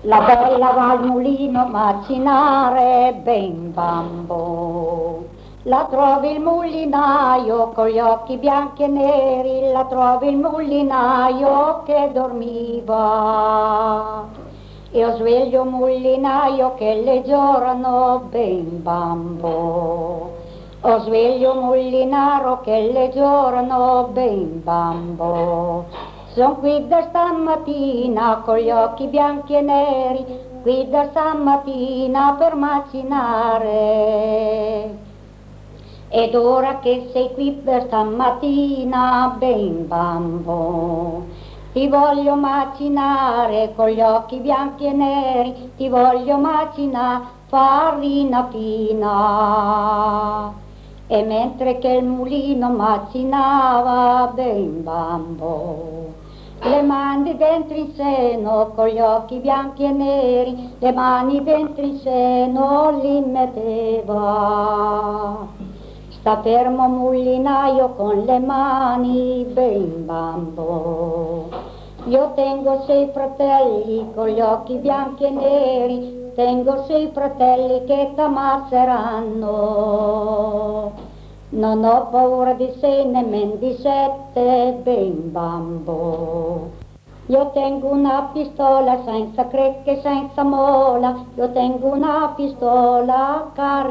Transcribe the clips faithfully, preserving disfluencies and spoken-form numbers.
La bella va al mulino macinare ben bambo. La trovi il mulinaio con gli occhi bianchi e neri, la trovi il mulinaio che dormiva. Io sveglio mulinaio che le giorano ben bambo. O sveglio mullinaro che le giorano ben bambo. Son qui da stamattina con gli occhi bianchi e neri, qui da stamattina per macinare. Ed ora che sei qui per stamattina, ben bambo, ti voglio macinare con gli occhi bianchi e neri, ti voglio macinare farina fina. E mentre che il mulino macinava, ben bambo, le mani dentro in seno con gli occhi bianchi e neri, le mani dentro in seno li metteva. Sta fermo mulinaio con le mani ben bambo. Io tengo sei fratelli con gli occhi bianchi e neri, tengo sei fratelli che t'ammazzeranno. Non ho paura di sei nemmeno di sette, ben bambo. Io tengo una pistola senza crecche, senza mola, io tengo una pistola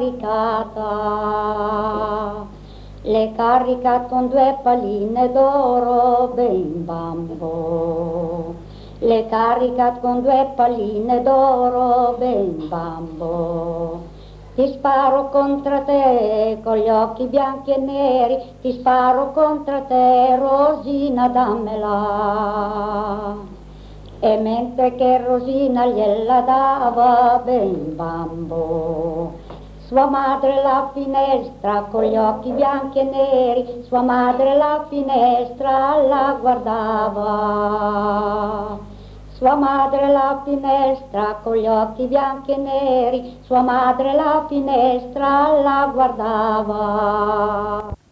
caricata. Le carica con due palline d'oro, ben bambo. Le carica con due palline d'oro, ben bambo. Ti sparo contro te con gli occhi bianchi e neri, ti sparo contro te, Rosina, dammela. E mentre che Rosina gliela dava, ben bambo, sua madre la finestra con gli occhi bianchi e neri, sua madre la finestra la guardava. Sua madre la finestra con gli occhi bianchi e neri, sua madre la finestra la guardava.